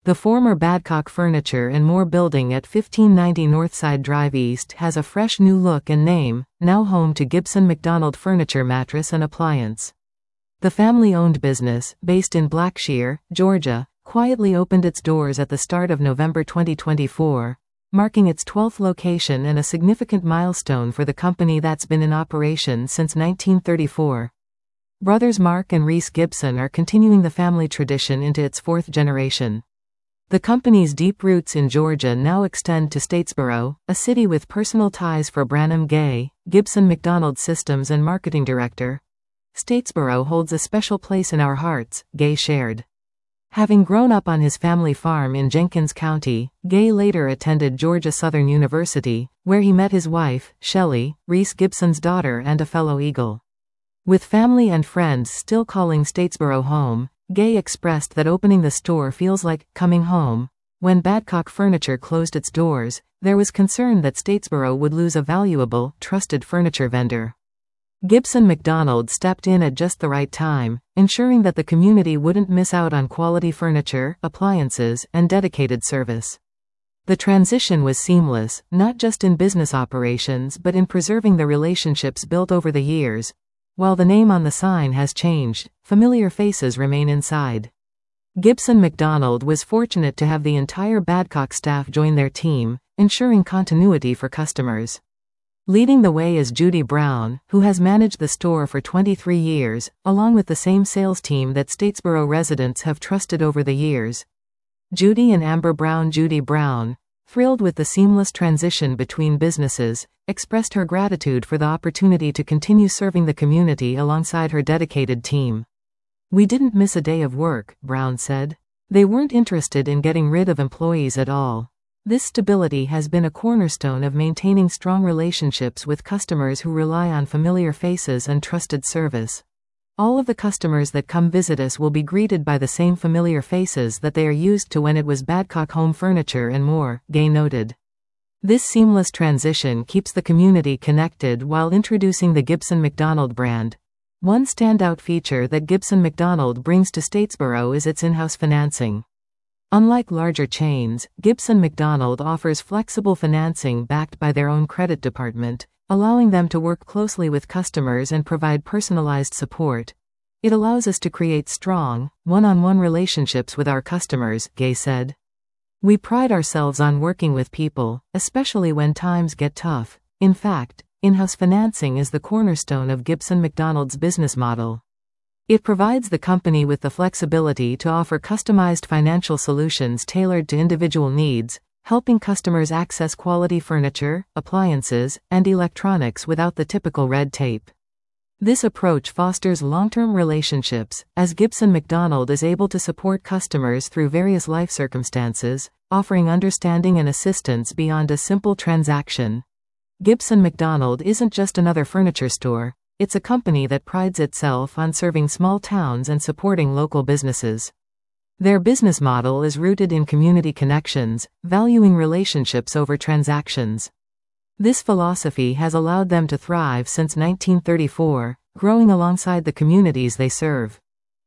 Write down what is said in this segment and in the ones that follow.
The former Badcock Furniture and More building at 1590 Northside Drive East has a fresh new look and name, now home to Gibson McDonald Furniture Mattress and Appliance. The family-owned business, based in Blackshear, Georgia, quietly opened its doors at the start of November 2024, marking its 12th location and a significant milestone for the company that's been in operation since 1934. Brothers Mark and Reese Gibson are continuing the family tradition into its fourth generation. The company's deep roots in Georgia now extend to Statesboro, a city with personal ties for Branham Gay, Gibson McDonald Systems and Marketing Director. Statesboro holds a special place in our hearts, Gay shared. Having grown up on his family farm in Jenkins County, Gay later attended Georgia Southern University, where he met his wife, Shelley, Reese Gibson's daughter and a fellow Eagle. With family and friends still calling Statesboro home, Gay expressed that opening the store feels like coming home. When Badcock Furniture closed its doors, there was concern that Statesboro would lose a valuable, trusted furniture vendor. Gibson McDonald stepped in at just the right time, ensuring that the community wouldn't miss out on quality furniture, appliances, and dedicated service. The transition was seamless, not just in business operations but in preserving the relationships built over the years. While the name on the sign has changed, familiar faces remain inside. Gibson McDonald was fortunate to have the entire Badcock staff join their team, ensuring continuity for customers. Leading the way is Judy Brown, who has managed the store for 23 years, along with the same sales team that Statesboro residents have trusted over the years. Judy and Amber Brown. Judy Brown, thrilled with the seamless transition between businesses, expressed her gratitude for the opportunity to continue serving the community alongside her dedicated team. "We didn't miss a day of work," Brown said. "They weren't interested in getting rid of employees at all. This stability has been a cornerstone of maintaining strong relationships with customers who rely on familiar faces and trusted service. All of the customers that come visit us will be greeted by the same familiar faces that they are used to when it was Badcock Home Furniture and More," Gay noted. This seamless transition keeps the community connected while introducing the Gibson McDonald brand. One standout feature that Gibson McDonald brings to Statesboro is its in-house financing. Unlike larger chains, Gibson McDonald offers flexible financing backed by their own credit department, allowing them to work closely with customers and provide personalized support. "It allows us to create strong, one-on-one relationships with our customers," Gay said. "We pride ourselves on working with people, especially when times get tough. In fact, in-house financing is the cornerstone of Gibson McDonald's business model. It provides the company with the flexibility to offer customized financial solutions tailored to individual needs, helping customers access quality furniture, appliances, and electronics without the typical red tape. This approach fosters long-term relationships, as Gibson McDonald is able to support customers through various life circumstances, offering understanding and assistance beyond a simple transaction. Gibson McDonald isn't just another furniture store, it's a company that prides itself on serving small towns and supporting local businesses. Their business model is rooted in community connections, valuing relationships over transactions. This philosophy has allowed them to thrive since 1934, growing alongside the communities they serve.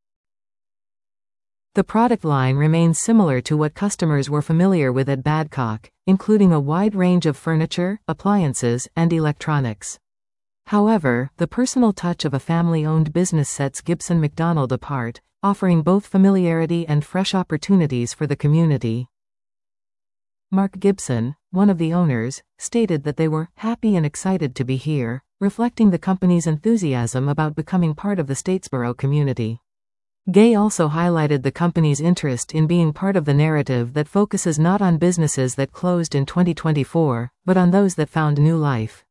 The product line remains similar to what customers were familiar with at Badcock, including a wide range of furniture, appliances, and electronics. However, the personal touch of a family-owned business sets Gibson McDonald apart, offering both familiarity and fresh opportunities for the community. Mark Gibson, one of the owners, stated that they were happy and excited to be here, reflecting the company's enthusiasm about becoming part of the Statesboro community. Gay also highlighted the company's interest in being part of the narrative that focuses not on businesses that closed in 2024, but on those that found new life.